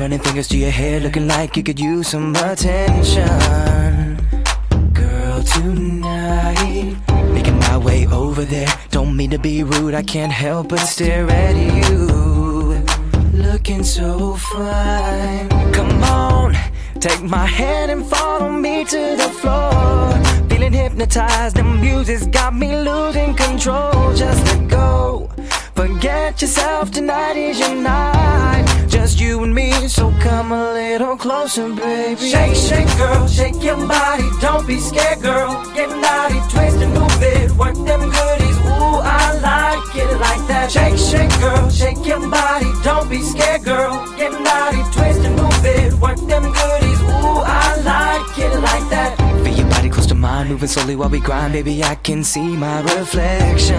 running fingers to your hair, looking like you could use some attention. Girl, tonight, making my way over there. Don't mean to be rude, I can't help but stare at you. Looking so fine. Come on, take my hand and follow me to the floor. Feeling hypnotized, the music's got me losing control. Just let go, forget yourself, tonight is your night. Just you and me, so come a little closer, baby. Shake, shake, girl, shake your body. Don't be scared, girl. Get naughty, twist and move it. Work them goodies, ooh, I like it like that. Shake, shake, girl, shake your body. Don't be scared, girl. Get naughty, twist and move it. Work them goodies, ooh, I like it like that. Feel your body close to mine, moving slowly while we grind. Baby, I can see my reflection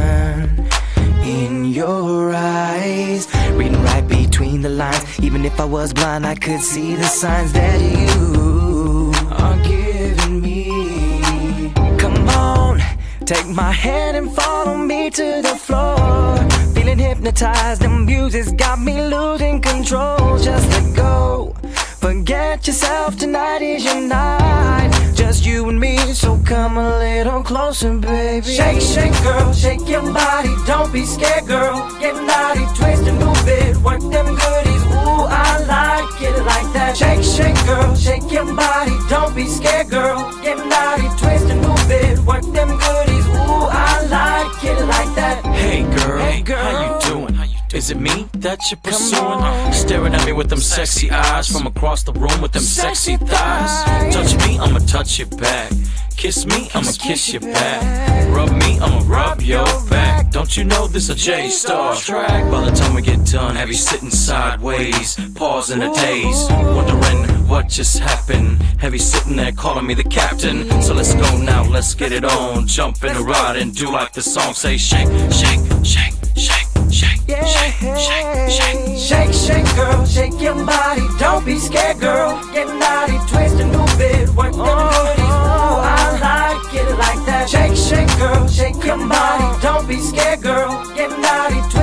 in your eyes, reading right between the lines. Even if I was blind, I could see the signs that you are giving me. Come on, take my hand and follow me to the floor. Feeling hypnotized, the music's got me losing control. Just let go, forget yourself, tonight is your night. Just you and me, so come a little closer, baby. Shake, shake, girl, shake your body. Don't be scared, girl. Get naughty, twist and move it. Work them goodies, ooh, I like it like that. Shake, shake, girl, shake your body. Don't be scared, girl. Get naughty, twist and move it. Work them goodies, ooh, I like it like that. Hey girl, Hey, girl. how you doing? Is it me that you're pursuing? Staring at me with them sexy eyes from across the room with them sexy thighs. Touch me, I'ma touch your back. Kiss me, I'ma kiss your back. Rub me, I'ma rub your back. Don't you know this a J-Star track? By the time we get done, have you sitting sideways, pausing a daze, wondering what just happened. Have you sitting there calling me the captain? So let's go now, let's get it on. Jump in the ride and do like the song say. Shake, shake, shake, shake, shake, Yeah. shake, shake, shake. Shake, shake, girl, shake your body. Don't be scared, girl. Get naughty, twist and move it. Work them goodies, ooh, I like it like that. Shake, shake, girl, shake your body. Don't be scared, girl. Get naughty, twist